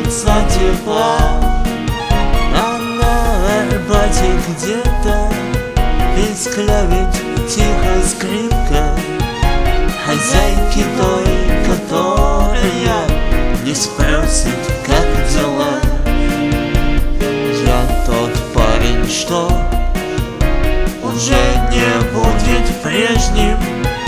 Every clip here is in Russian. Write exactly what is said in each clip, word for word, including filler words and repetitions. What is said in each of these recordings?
хочется тепла. А на Арбате где-то пискляет тихо скрипка хозяйки той, которая не спросит, как дела. Я тот парень, что уже не будет прежним.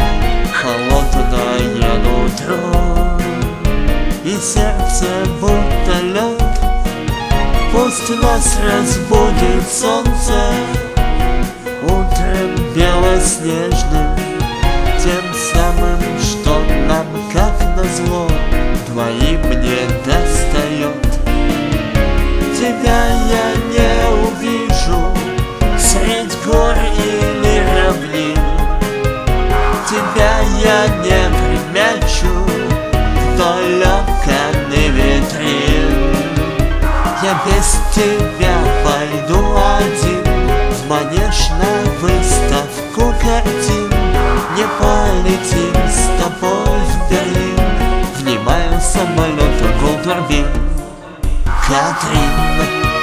Холодное нутро и сердце будто лед. Пусть нас разбудит солнце утром белоснежным, тем самым, что нам, как назло, двоим не достает. Тебя я не увижу средь гор или равнин, тебя я не примячу вдоль окон и витрин. Я без тебя пойду один в манеж на выставку картин. Не полетим с тобой в Берлин, внимаю, самолет гул турбин. Катрин.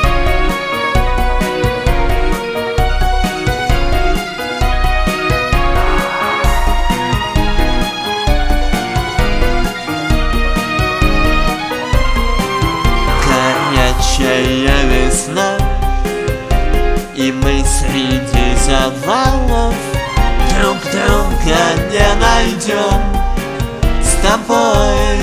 Горячая весна, и мы среди завалов друг друга не найдем с тобой.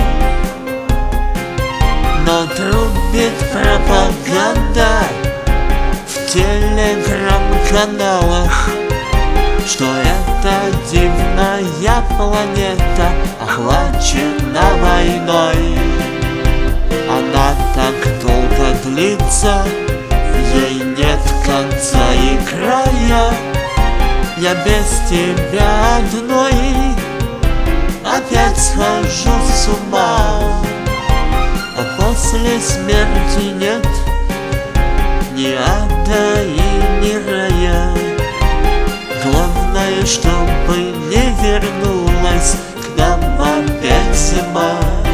Но трубит пропаганда в телеграм-каналах, что эта дивная планета охвачена войной. Она так долго длится, ей нет конца и края. Я без тебя одной опять схожу с ума. А после смерти нет ни ада и ни рая. Главное, чтобы не вернулась к нам опять зима.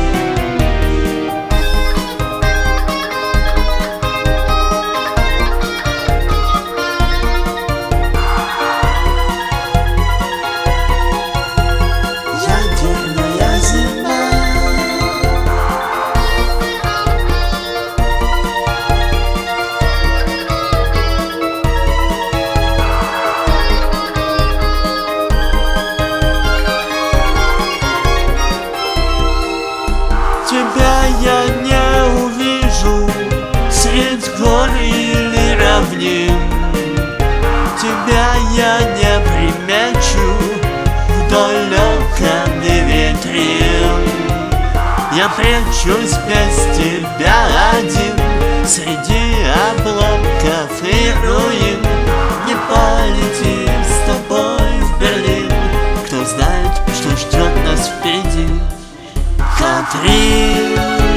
Тебя я не увижу средь гор или равнин, тебя я не примячу вдоль окон и витрин. Я прячусь без тебя один среди обломков и руин. Не полетим с тобой в Берлин, кто знает, что ждет нас впереди. Катрин,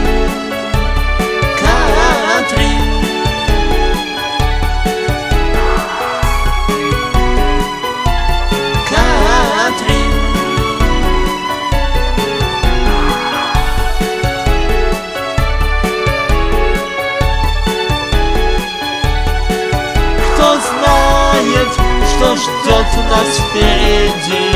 Катрин. Катрин. Кто знает, что ждет нас впереди.